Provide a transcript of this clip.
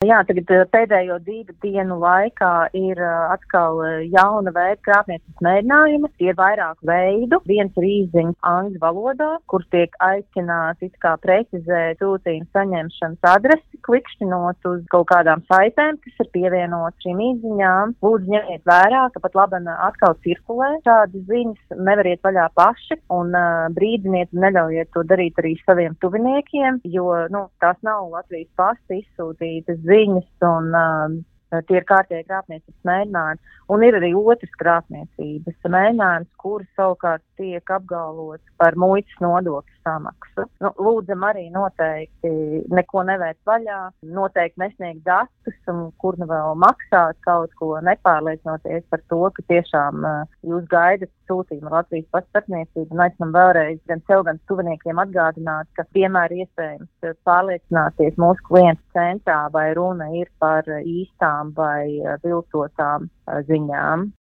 Jā, tagad pēdējo 2 dienu laikā ir atkal jauna veida krāpniecības mēģinājumi. Ir vairāk veidu. Viens ir īsziņas angļu valodā, kur tiek aicināts it kā precizēt sūtījuma saņemšanas adresi, klikšķinot uz kaut kādām saitēm, kas ir pievienotas šīm īsziņām. Lūdzu, ņemiet vērā, ka pat labi atkal cirkulē šādas ziņas, nevariet vaļā paši un brīdiniet un neļaujiet to darīt arī saviem tuviniekiem, jo, tās nav Latvijas pasta izsūtītas ziņas un tie ir kārtīgi krāpniecības mēģinājumi. Un ir arī otrs krāpniecības mēģinājums, kuri savukārt tiek apgalvots par muitas nodokļu samaksu. Lūdzam arī noteikti neko nevērt vaļā, noteikti nesniegt datus un kur nu vēl maksāt kaut ko, nepārliecinoties par to, ka tiešām jūs gaidat sūtījumu Latvijas pasta starpniecību. Un aicinam vēlreiz gan sev, gan tuviniekiem atgādināt, ka vienmēr iespējams pārliecināties mūsu klientu centrā, vai runa ir par īstām vai viltotām ziņām.